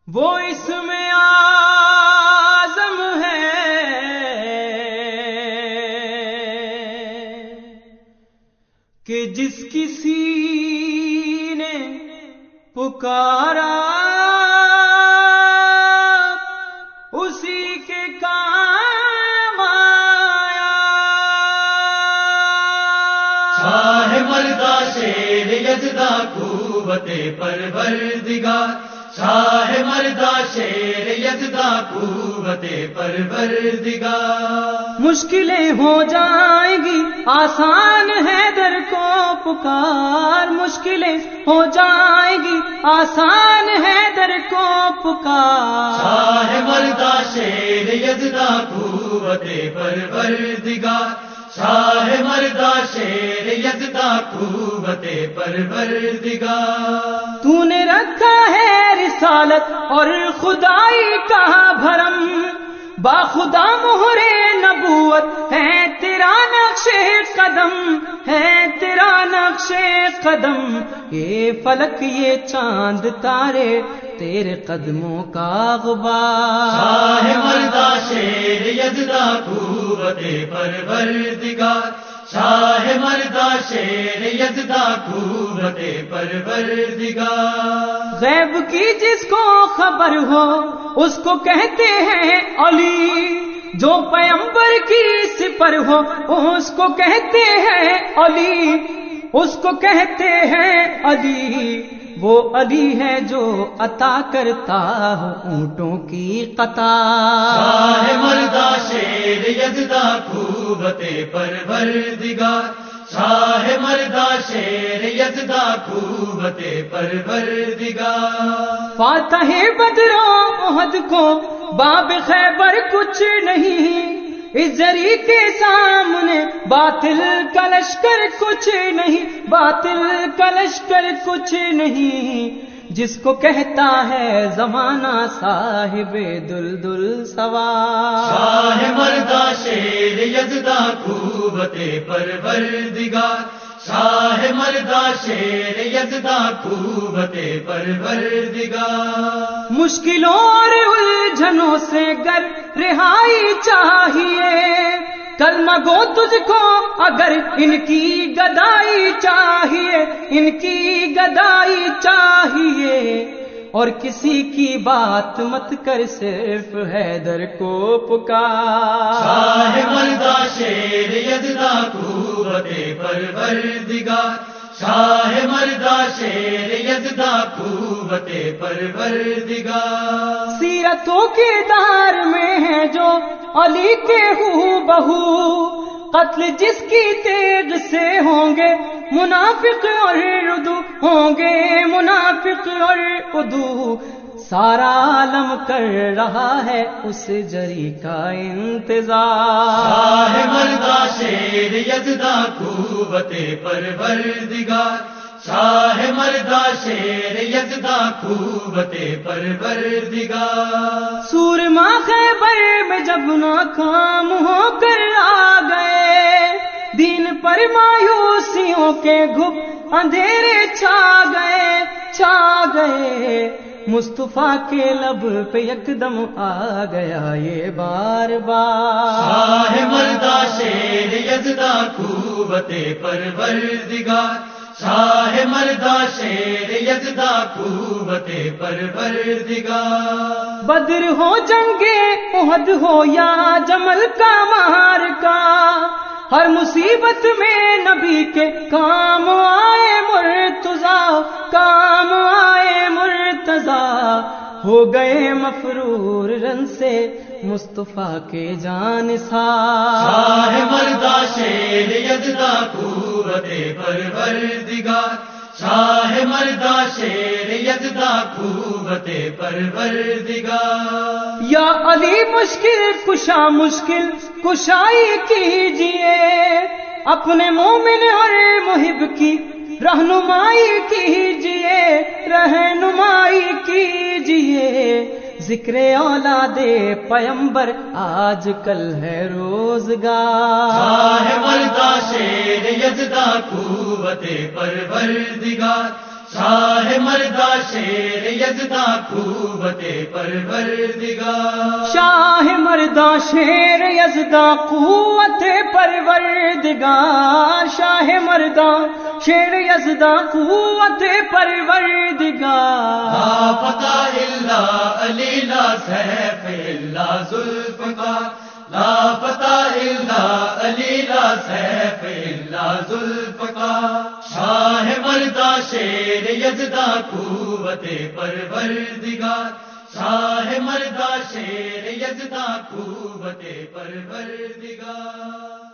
وہ اسم اعظم ہے کہ جس کسی نے پکارا اسی کے کام آیا. شاہ مردہ شیر یزدہ قوت پروردگار، شاہ مردہ شیر یزدہ قوت پروردگار. مشکلیں ہو جائیں گی آسان ہے در کو پکار، مشکلیں ہو جائیں گی آسان ہے در کو پکار. شاہ مردہ شیر یزدہ قوت پروردگار، شاہ مردہ شیر یزدہ قوت پروردگار. تو نے رکھا ہے رسالت اور خدائی کا بھرم، با خدا مہر نبوت ہے تیرا نقش قدم، ہے تیرا نقش قدم. یہ فلک یہ چاند تارے تیرے قدموں کا غبار. شاہ مردہ شیر یزدہ قوت پروردگار، شاہ مردہ شیر یزدہ قوت پروردگار. غیب کی جس کو خبر ہو اس کو کہتے ہیں علی، جو پیغمبر کی سپر ہو اس کو کہتے ہیں علی، اس کو کہتے ہیں علی. وہ علی ہے جو عطا کرتا ہو اونٹوں کی قطار. شاہ مردہ شیر یزدہ قوت پروردگار، شاہ مردہ شیر یزدہ قوت پروردگار. فاتح بدر و احد کو باب خیبر کچھ نہیں، اس جری کے سامنے باطل کا لشکر کچھ نہیں، باطل کا لشکر کچھ نہیں. جس کو کہتا ہے زمانہ صاحب دلدل سوار. شاہ مردہ شیر یزدہ قوت پروردگار، شاہ مردہ شیر یزدہ قوت پروردگار. مشکلوں اور الجھنوں سے گر رہائی چاہیے، کلمہ گو تجھ کو اگر ان کی گدائی چاہیے، ان کی گدائی چاہیے. اور کسی کی بات مت کر صرف حیدر کو پکار. شاہ مردہ شیر یزدہ قوت پروردگار، شاہ مردہ شیر یزدہ قوت پروردگار. سیرتوں کے دار میں ہے جو علی کے ہو بہو، قتل جس کی تیغ سے ہوں گے منافق اور عدو، ہوں گے منافق اور عدو. سارا عالم کر رہا ہے اس جری کا انتظار. شاہ مردہ شیر یزدہ قوت پروردگار، شاہ مردہ شیر یزدہ قوت پروردگار. سورما خیبر میں جب ناکام ہو کر آ گئے، دین پر مایوسیوں کے گھپ اندھیرے چھا گئے، چھا گئے. مصطفیٰ کے لب پہ یکدم آ گیا یہ بار بار. شاہ مردہ شیر یزدہ قوت پروردگار، شاہ مردہ شیر یزدہ قوت پروردگار. بدر ہو جنگ احد ہو یا جمل کا معرکہ، ہر مصیبت میں نبی کے کام آئے مرتضیٰ، کام آئے مرتضیٰ. ہو گئے مفرور رن سے مصطفیٰ کے جانثار. شاہ مردہ شیر یزدہ قوت پروردگار، شاہ مردہ شیر یزدہ قوت پروردگار. یا علی مشکل کشا مشکل کشائی کیجئے، اپنے مومن اور محب کی رہنمائی کیجئے، رہنمائی کیجئے. ذکر اولاد پیمبر آج کل ہے روزگار. شاہ مردہ شیر یزدہ قوت پروردگار، شاہ مردہ شیر یزداں قوت پروردگار، شاہ مردہ شیر یزداں قوت پروردگار، شاہ مردہ شیر یزداں قوت پروردگار، لا فتح الا علی لا سیف الا ذوالفقار، لا فتح الا علی لا سیف الا ذوالفقار، شاہ مردہ شیر یزداں قوت پروردگار، شاہ مردہ شیر یزداں قوت پروردگار۔